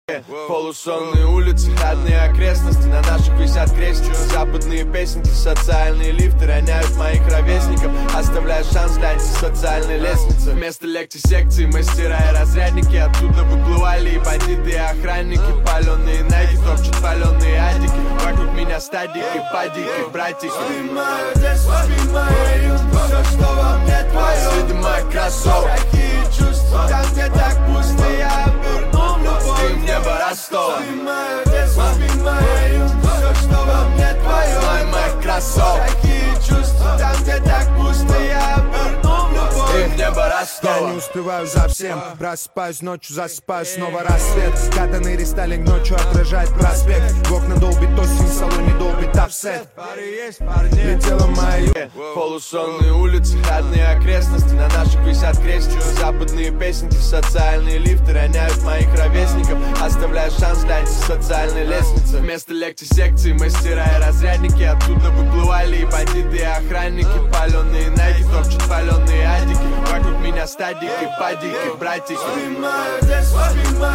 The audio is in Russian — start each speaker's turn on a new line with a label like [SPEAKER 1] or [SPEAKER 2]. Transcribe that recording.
[SPEAKER 1] Полусонные улицы, одни окрестности. На наших висят крестики. Западные песенки, социальные лифты роняют моих ровесников, оставляя шанс для антисоциальной лестницы. Вместо лекций, секций, мастера и разрядники. Оттуда выплывали и бандиты, и охранники. Паленые найки, топчут паленые адики. Вокруг меня стадики, падики, братики.
[SPEAKER 2] Мое детство, моя юность, все, что во мне твое.
[SPEAKER 1] Следы моих кроссовок.
[SPEAKER 2] Какие чувства, там где так пусто, я оберну в любовь.
[SPEAKER 1] Ты в небо Ростова.
[SPEAKER 2] Мое детство, моя юность, все, что во мне твое.
[SPEAKER 1] Знай моих кроссовок.
[SPEAKER 2] Какие чувства, там где так пусто, я оберну в любовь.
[SPEAKER 1] Ты в небо Ростова.
[SPEAKER 3] Я не успеваю за всем. Просыпаюсь ночью, засыпаю, снова рассвет. Катаный рестайлинг ночью отражает проспект. В окна долбит осень, в салоне долбит офсет. Летела моя
[SPEAKER 1] Полусонные улицы, одни окрестности. На наших висят крестики. Западные песенки, социальные лифты роняют моих ровесников, оставляя шанс для антисоциальной лестницы. Вместо лекций, секций, мастера и разрядники. Оттуда выплывали и бандиты, и охранники. Паленые найки, топчут паленые адики. Вокруг меня стадики, падики, братики.
[SPEAKER 2] Мое детство,